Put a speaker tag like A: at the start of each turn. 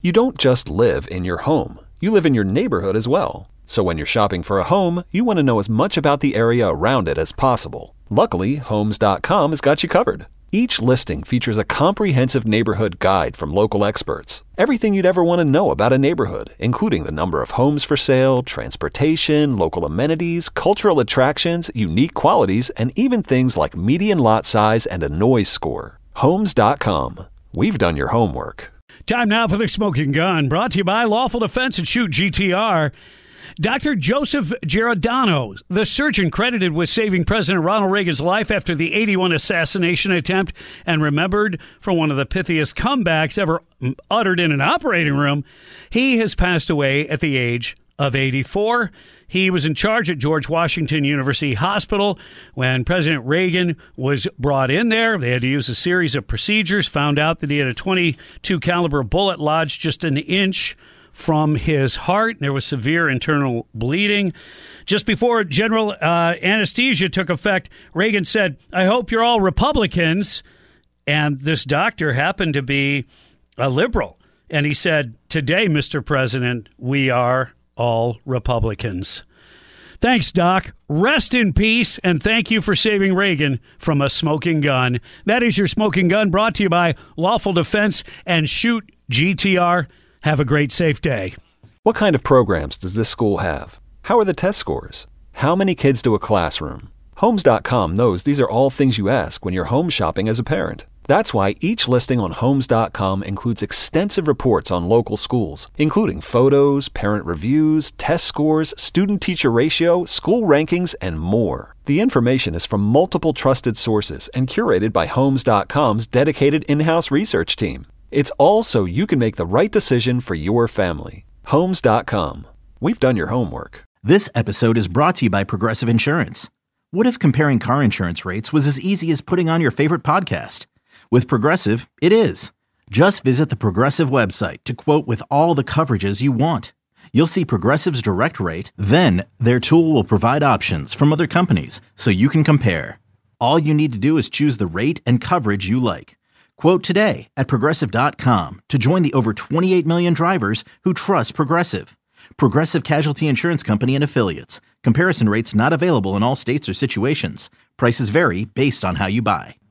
A: You don't just live in your home. You live in your neighborhood as well. So when you're shopping for a home, you want to know as much about the area around it as possible. Luckily, Homes.com has got you covered. Each listing features a comprehensive neighborhood guide from local experts. Everything you'd ever want to know about a neighborhood, including the number of homes for sale, transportation, local amenities, cultural attractions, unique qualities, and even things like median lot size and a noise score. Homes.com. We've done your homework.
B: Time now for the Smoking Gun, brought to you by Lawful Defense and Shoot GTR. Dr. Joseph Giordano, the surgeon credited with saving President Ronald Reagan's life after the 81 assassination attempt and remembered for one of the pithiest comebacks ever uttered in an operating room, he has passed away at the age of 84. He was in charge at George Washington University Hospital when President Reagan was brought in there. They had to use a series of procedures, found out that he had a .22 caliber bullet lodged just an inch from his heart. There was severe internal bleeding. Just before general anesthesia took effect, Reagan said, "I hope you're all Republicans." And this doctor happened to be a liberal. And he said, "Today, Mr. President, we are all Republicans." Thanks, Doc. Rest in peace, and thank you for saving Reagan from a smoking gun. That is your Smoking Gun, brought to you by Lawful Defense and Shoot GTR. Have a great, safe day.
A: What kind of programs does this school have? How are the test scores? How many kids do a classroom? Homes.com knows these are all things you ask when you're home shopping as a parent. That's why each listing on Homes.com includes extensive reports on local schools, including photos, parent reviews, test scores, student-teacher ratio, school rankings, and more. The information is from multiple trusted sources and curated by Homes.com's dedicated in-house research team. It's all so you can make the right decision for your family. Homes.com. We've done your homework.
C: This episode is brought to you by Progressive Insurance. What if comparing car insurance rates was as easy as putting on your favorite podcast? With Progressive, it is. Just visit the Progressive website to quote with all the coverages you want. You'll see Progressive's direct rate, then their tool will provide options from other companies so you can compare. All you need to do is choose the rate and coverage you like. Quote today at Progressive.com to join the over 28 million drivers who trust Progressive. Progressive Casualty Insurance Company and Affiliates. Comparison rates not available in all states or situations. Prices vary based on how you buy.